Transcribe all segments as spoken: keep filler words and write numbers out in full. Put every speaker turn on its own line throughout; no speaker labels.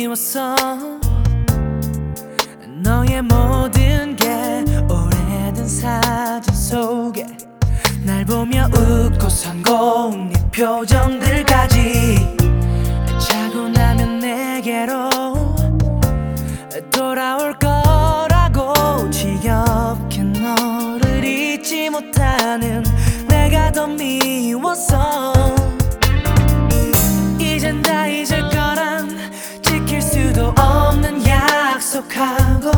미웠어. 너의 모든 게 오래된 사진 속에 날 보며 웃고선 고운 네 표정들까지 자고 나면 내게로 돌아올 거라고 지겹게 너를 잊지 못하는 내가 더 미웠어. 이젠 다 잊을 거란 지킬 수도 없는 약속하고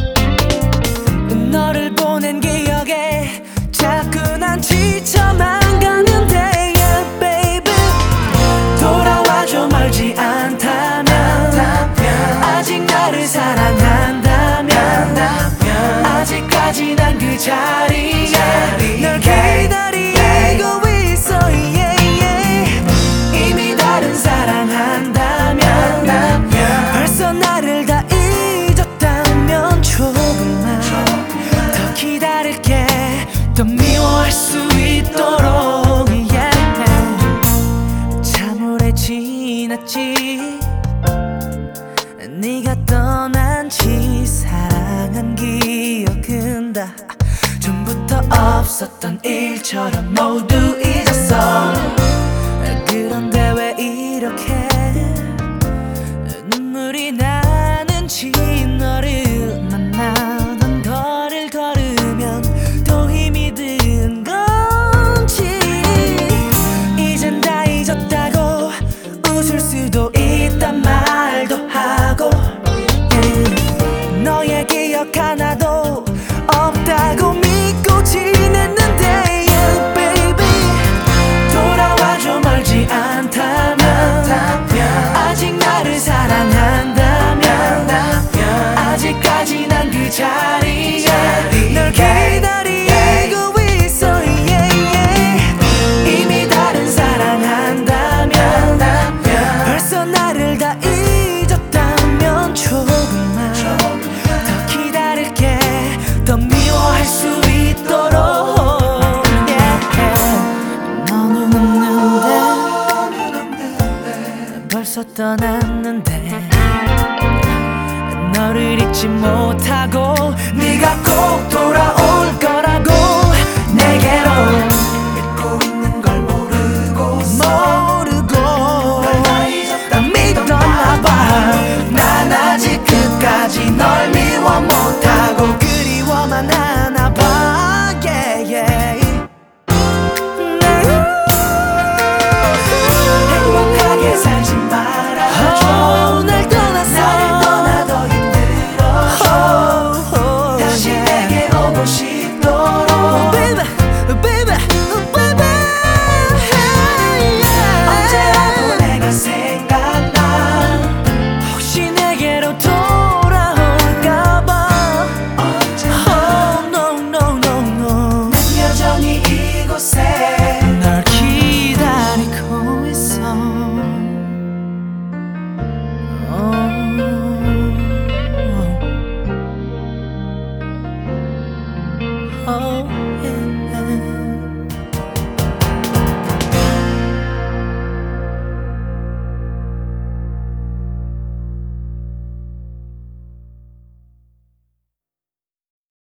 너를 보낸 기억에 자꾸 난 지쳐만 가는데 yeah, baby 돌아와줘. 멀지 않다면 아직 나를 사랑한다면 아직까지 난 그 자리에 널 기다리고 있어. yeah, yeah. 이미 다른 사랑한다면 벌써 나를 다 잊었다면 조금만 더 기다릴게. 더 미워할 수 있도록 yeah. 참 오래 지났지. 네가 떠난 지 사랑한 기억은 다 전부터 없었던 일처럼 모두 잊었어. 그런데 왜 이렇게 눈물이 나는지 너를 만나던 거리를 걸으면 더 힘이 든 건지 이젠 다 잊었다고 웃을 수도 있단 말도 하고 yeah. 너의 기억 하나도 없다고 믿고 지냈는데 yeah, baby 돌아와줘. 멀지 않다면 아직 나를 사랑한다면 아직까지 난 그 자리에 널 기다리고 있어. yeah, yeah. 이미 다른 사랑한다면 벌써 나를 다 잊었다면 조금만 더 기다릴게. 더 미워할 수 있도록 yeah. 너는 없는데 벌써 떠났는데 너를 잊지 못하고 네가 꼭 돌아올 거라